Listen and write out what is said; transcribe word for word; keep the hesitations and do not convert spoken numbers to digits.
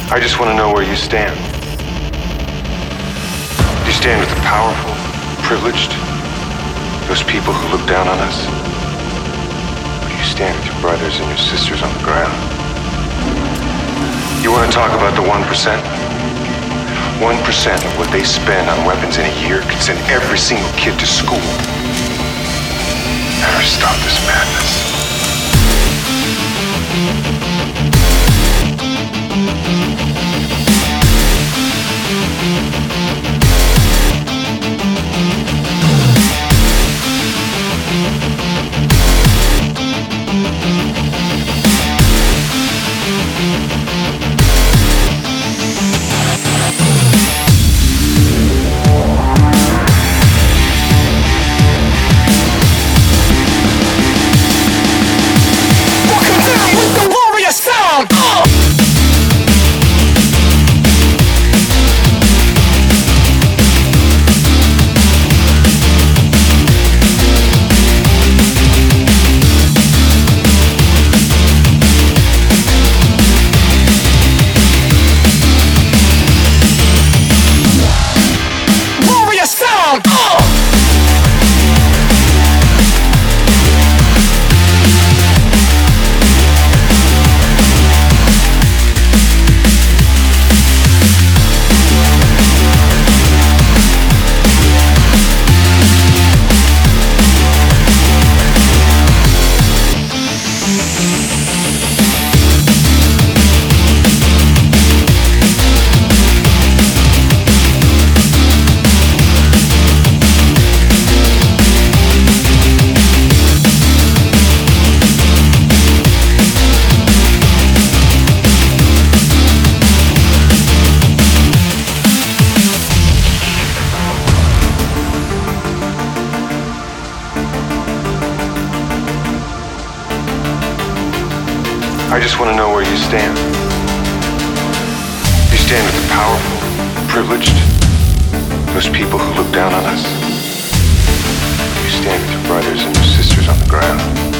I just want to know where you stand. Do you stand with the powerful, privileged, those people who look down on us? Or do you stand with your brothers and your sisters on the ground? You want to talk about the one percent? one percent of what they spend on weapons in a year could send every single kid to school. Never stop this madness. I just want to know where you stand. You stand with the powerful, privileged, those people who look down on us. You stand with your brothers and your sisters on the ground.